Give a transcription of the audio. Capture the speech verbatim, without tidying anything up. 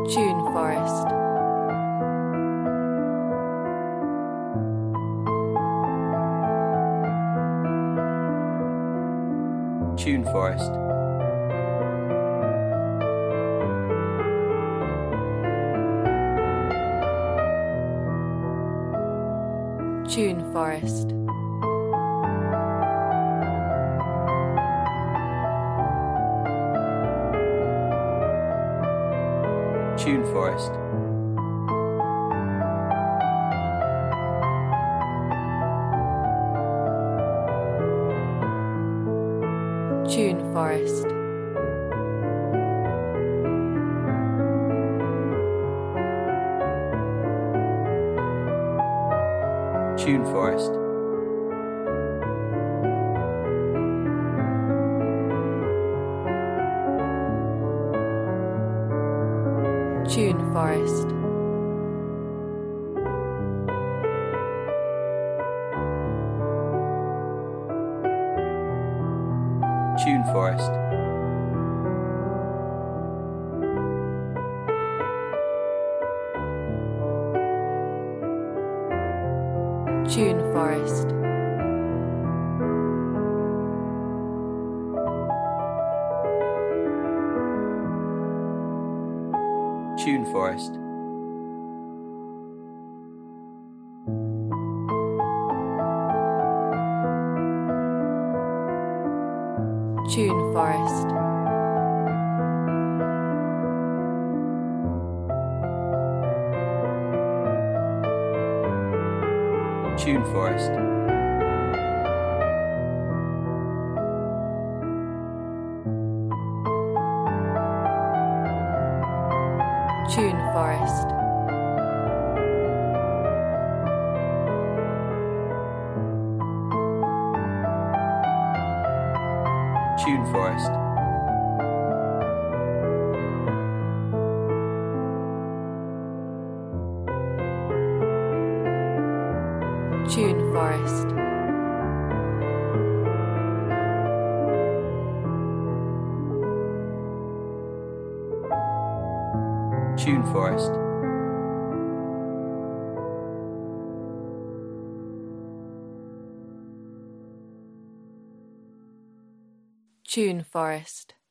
Tune Forest. Tune Forest. Tune Forest. Tune Forest. Tune Forest. Tune Forest. Tune Forest. Tune Forest. Tune Forest. Tune Forest. Tune Forest. Tune Forest. Tune Forest. Tune Forest. Tune Forest. Tune Forest. Tune Forest.